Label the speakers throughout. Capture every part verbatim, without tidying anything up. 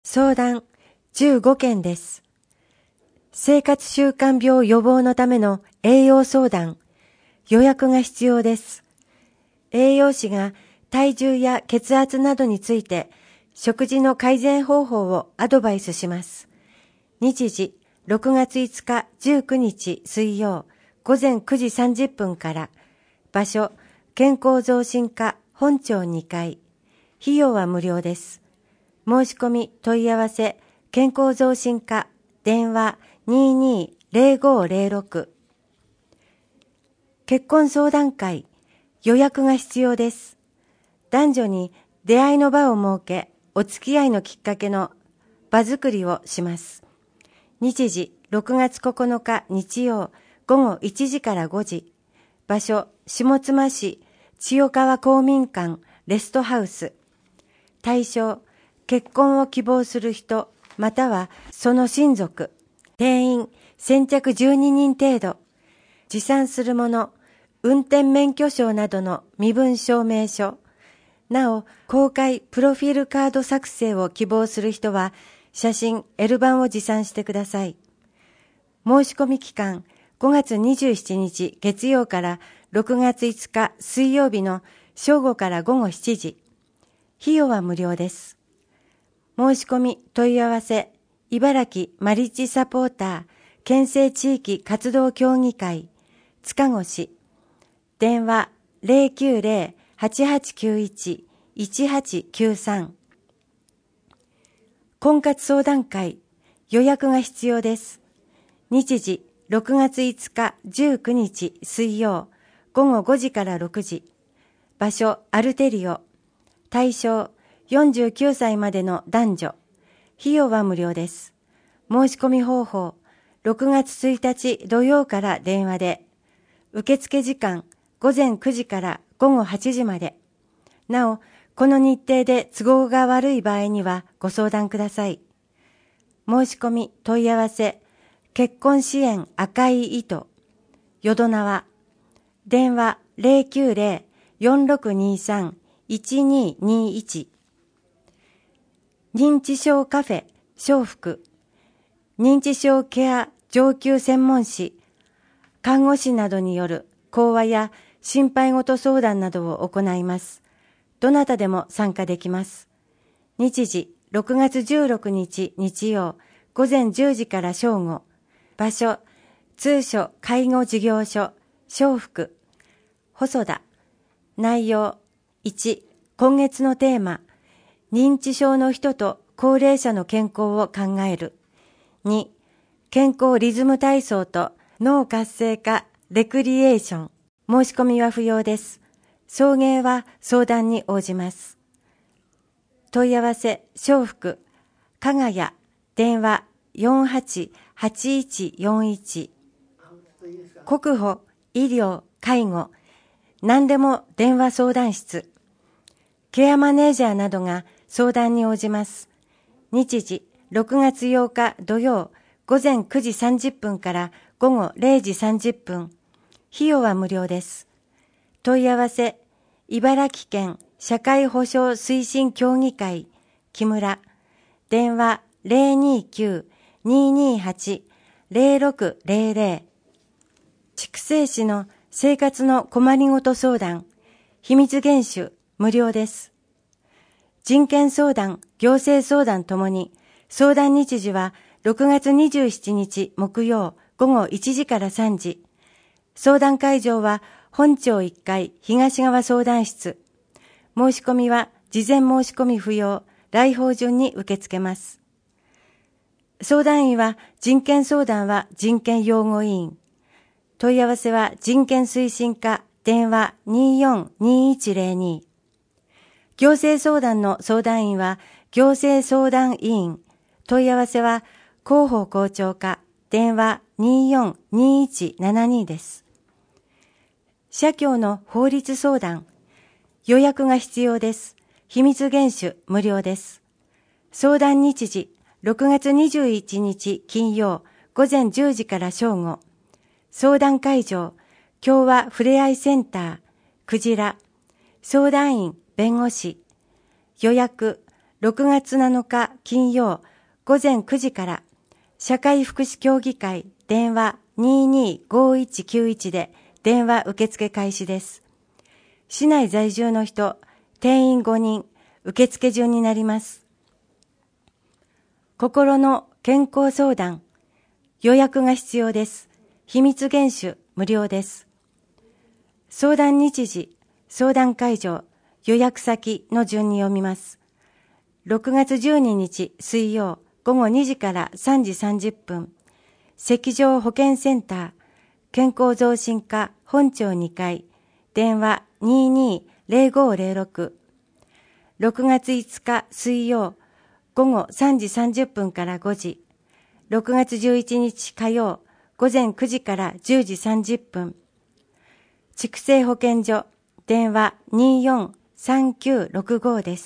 Speaker 1: 相談じゅうごけんです。生活習慣病予防のための栄養相談。予約が必要です。栄養士が体重や血圧などについて食事の改善方法をアドバイスします。日時ろくがついつかじゅうくにち水曜ごぜんくじさんじゅっぷんから。場所健康増進課本町にかい。費用は無料です。申し込み問い合わせ健康増進課電話 にーにーぜろごぜろろく。結婚相談会予約が必要です。男女に出会いの場を設け、お付き合いのきっかけの場作りをします。日時ろくがつここのか日曜ごごいちじからごじ。場所下妻市千代川公民館レストハウス。対象結婚を希望する人またはその親族。定員先着じゅうににん程度。持参するもの運転免許証などの身分証明書。なお公開プロフィールカード作成を希望する人は写真 エル ばんを持参してください。申し込み期間ごがつにじゅうしちにち月曜からろくがついつか水曜日の正午からごごしちじ。費用は無料です。申し込み問い合わせ茨城マリッジサポーター県政地域活動協議会塚越。電話 ゼロきゅうゼロ はちはちきゅういち いちはちきゅうさん。婚活相談会予約が必要です。日時ろくがついつかじゅうくにち水曜ごごごじからろくじ。場所アルテリオ。対象よんじゅうきゅうさいまでの男女。費用は無料です。申し込み方法ろくがつついたち土曜から電話で。受付時間ごぜんくじからごごはちじまで。なおこの日程で都合が悪い場合にはご相談ください。申し込み問い合わせ結婚支援赤い糸淀縄。電話 ゼロきゅうゼロ よんろくにさん いちににいち。認知症カフェ笑福。認知症ケア上級専門士看護師などによる講話や心配事相談などを行います。どなたでも参加できます。日時ろくがつじゅうろくにち日曜ごぜんじゅうじから正午。場所通所介護事業所笑福細田。内容いち今月のテーマ認知症の人と高齢者の健康を考える。に健康リズム体操と脳活性化レクリエーション。申し込みは不要です。送迎は相談に応じます。問い合わせ笑福加賀谷電話よんはちはちいちよんいち。国保医療介護何でも電話相談室。ケアマネージャーなどが相談に応じます。日時ろくがつようか土曜ごぜんくじさんじゅっぷんからごごれいじさんじゅっぷん。費用は無料です。問い合わせ茨城県社会保障推進協議会木村。電話 ゼロにきゅう にーにーはち ゼロろくゼロゼロ。筑西市の生活の困りごと相談秘密厳守無料です。人権相談行政相談ともに相談日時はろくがつにじゅうしちにち木曜ごごいちじからさんじ。相談会場は本町いっかい東側相談室。申し込みは事前申し込み不要、来訪順に受け付けます。相談員は人権相談は人権擁護委員。問い合わせは人権推進課電話にーよんにーいちゼロに。行政相談の相談員は行政相談委員。問い合わせは広報校長課電話にーよんにーいちななにです。社協の法律相談予約が必要です。秘密厳守無料です。相談日時ろくがつにじゅういちにち金曜ごぜんじゅうじから正午。相談会場共和ふれあいセンタークジラ。相談員弁護士。予約ろくがつなのか金曜午前くじから社会福祉協議会電話 にーにーごーいちきゅういち で電話受付開始です。市内在住の人、定員ごにん、受付順になります。心の健康相談、予約が必要です。秘密厳守、無料です。相談日時、相談会場、予約先の順に読みます。ろくがつじゅうににち水曜午後にじからさんじさんじゅっぷん、赤条保健センター、健康増進課本庁にかい、電話 にーにーぜろごーぜろろく。ろくがついつか水曜午後さんじさんじゅっぷんからごじ、ろくがつじゅういちにち火曜午前くじからじゅうじさんじゅっぷん、畜生保健所、電話 にーよんさんきゅうろくご です。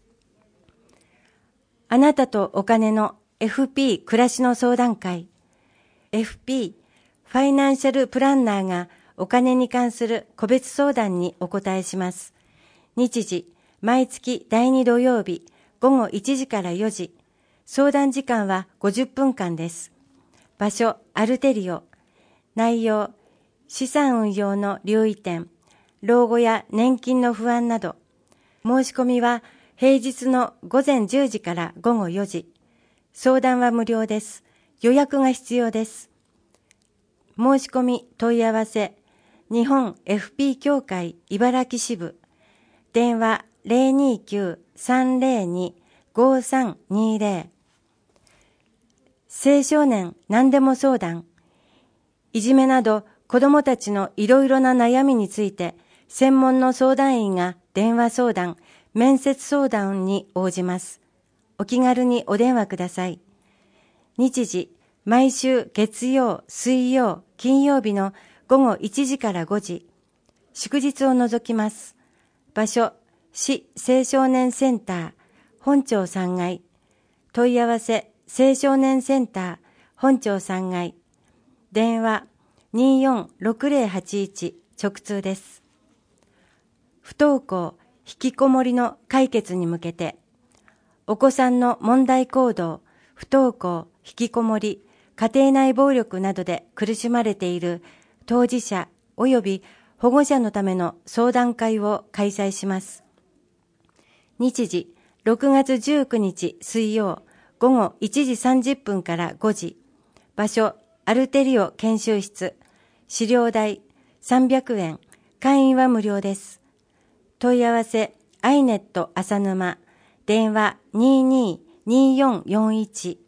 Speaker 1: あなたとお金の エフピー 暮らしの相談会、エフピー ファイナンシャルプランナーがお金に関する個別相談にお答えします。日時、毎月だいに土曜日午後いちじからよじ、相談時間はごじゅっぷんかんです。場所、アルテリオ。内容、資産運用の留意点、老後や年金の不安など。申し込みは平日の午前じゅうじから午後よじ。相談は無料です。予約が必要です。申し込み問い合わせ、日本 エフピー 協会茨城支部、電話 ゼロにきゅうさんゼロにごーさんにーぜろ。青少年何でも相談、いじめなど子どもたちのいろいろな悩みについて専門の相談員が電話相談、面接相談に応じます。お気軽にお電話ください。日時、毎週月曜、水曜、金曜日の午後いちじからごじ、祝日を除きます。場所、市青少年センター、本庁さんがい。問い合わせ、青少年センター、本庁さんがい。電話、にーよんろくぜろはちいち、直通です。不登校、引きこもりの解決に向けて、お子さんの問題行動、不登校、引きこもり、家庭内暴力などで苦しまれている当事者及び保護者のための相談会を開催します。日時、ろくがつじゅうくにち水曜午後いちじさんじゅっぷんからごじ。場所、アルテリオ研修室。資料代さんびゃくえん。会員は無料です。問い合わせ、アイネット浅沼。電話 にーにーにーよんよんいち。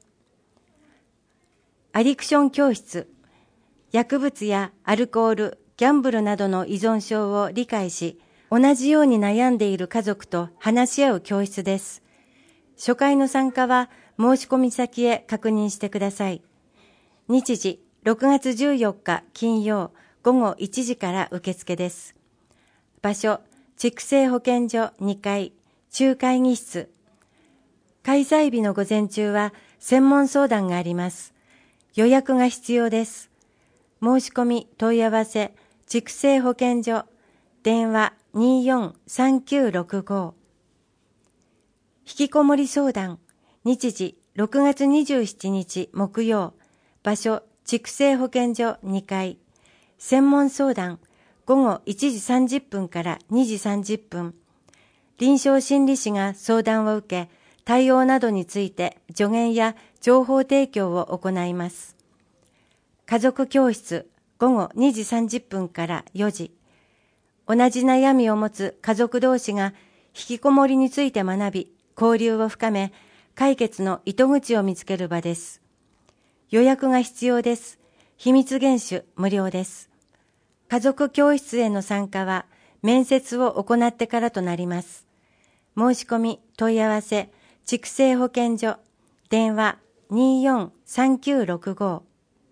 Speaker 1: アディクション教室。薬物やアルコール、ギャンブルなどの依存症を理解し、同じように悩んでいる家族と話し合う教室です。初回の参加は申し込み先へ確認してください。日時、ろくがつじゅうよっか金曜午後いちじから受付です。場所、畜生保健所にかい、中会議室。開催日の午前中は専門相談があります。予約が必要です。申し込み問い合わせ、畜生保健所、電話 にーよんさんきゅうろくご。引きこもり相談、日時ろくがつにじゅうしちにち木曜、場所畜生保健所にかい、専門相談、午後いちじさんじゅっぷんからにじさんじゅっぷん、臨床心理士が相談を受け、対応などについて助言や情報提供を行います。家族教室、午後にじさんじゅっぷんからよじ。同じ悩みを持つ家族同士が引きこもりについて学び、交流を深め、解決の糸口を見つける場です。予約が必要です。秘密厳守無料です。家族教室への参加は面接を行ってからとなります。申し込み問い合わせ、畜生保健所、電話 にーよんさんきゅうろくご。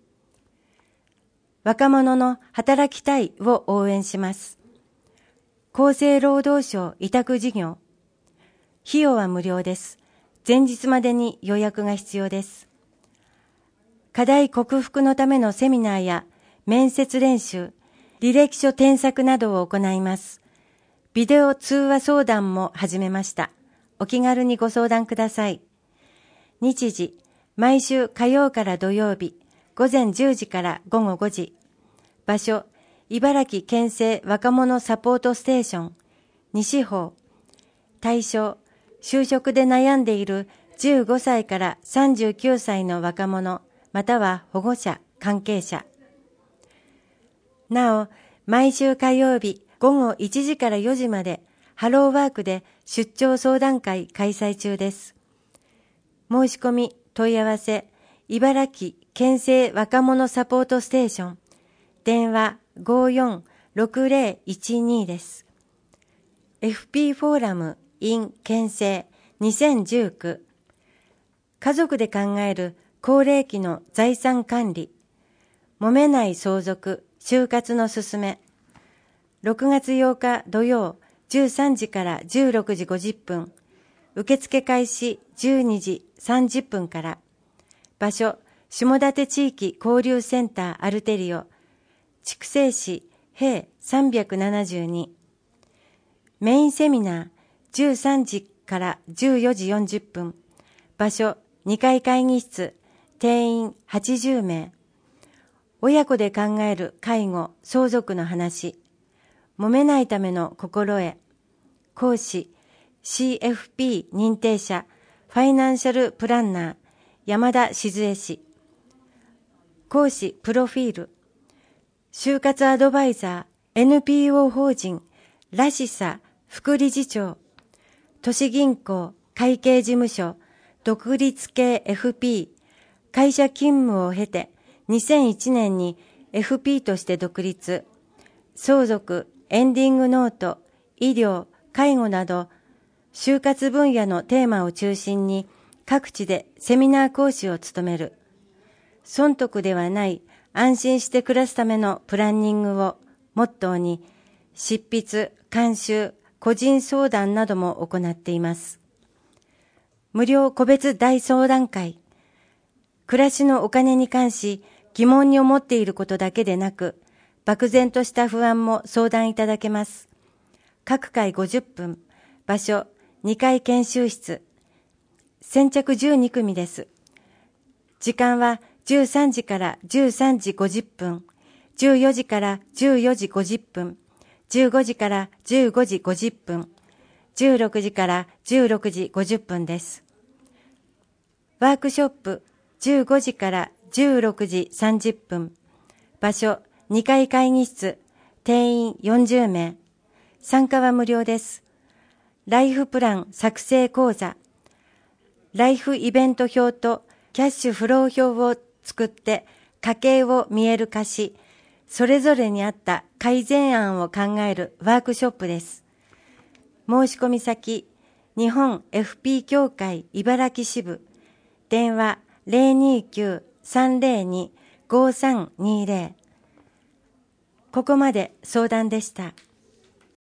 Speaker 1: 若者の働きたいを応援します。厚生労働省委託事業。費用は無料です。前日までに予約が必要です。課題克服のためのセミナーや面接練習、履歴書添削などを行います。ビデオ通話相談も始めました。 お気軽にご相談ください。日時、毎週火曜から土曜日、午前じゅうじから午後ごじ。場所、茨城県政若者サポートステーション、西方。対象、就職で悩んでいるじゅうごさいからさんじゅうきゅうさいの若者、または保護者、関係者。なお、毎週火曜日午後いちじからよじまで、ハローワークで出張相談会開催中です。申し込み、問い合わせ、茨城県政若者サポートステーション、電話 ごーよんろくぜろいちに です。エフピー フォーラム in 県政にせんじゅうきゅう、家族で考える高齢期の財産管理、揉めない相続、就活のすすめ、ろくがつようか土曜じゅうさんじからじゅうろくじごじゅっぷん、受付開始じゅうにじさんじゅっぷんから、場所、下館地域交流センターアルテリオ、筑西市平さんびゃくななじゅうに。メインセミナーじゅうさんじからじゅうよじよんじゅっぷん、場所にかい会議室、定員はちじゅうめい。親子で考える介護、相続の話、揉めないための心得、講師、シーエフピー 認定者、ファイナンシャルプランナー、山田静江氏。講師プロフィール、就活アドバイザー、エヌピーオー 法人、らしさ副理事長、都市銀行会計事務所、独立系 エフピー、会社勤務を経て、にせんいちねんに エフピー として独立、相続、エンディングノート、医療、介護など、就活分野のテーマを中心に各地でセミナー講師を務める。損得ではない安心して暮らすためのプランニングをモットーに執筆、監修、個人相談なども行っています。無料個別大相談会。暮らしのお金に関し疑問に思っていることだけでなく、漠然とした不安も相談いただけます。各回ごじゅっぷん、場所にかい研修室。先着じゅうにくみです。時間はじゅうさんじからじゅうさんじごじゅっぷん、じゅうよじからじゅうよじごじゅっぷん、じゅうごじからじゅうごじごじゅっぷん、じゅうろくじからじゅうろくじごじゅっぷんです。ワークショップじゅうごじからじゅうろくじさんじゅっぷん、場所にかい会議室、定員よんじゅうめい、参加は無料です。ライフプラン作成講座、ライフイベント表とキャッシュフロー表を作って家計を見える化し、それぞれに合った改善案を考えるワークショップです。申し込み先、日本 エフピー 協会茨城支部、電話 ゼロにきゅうさんゼロにごさんにゼロ。ここまで相談でした。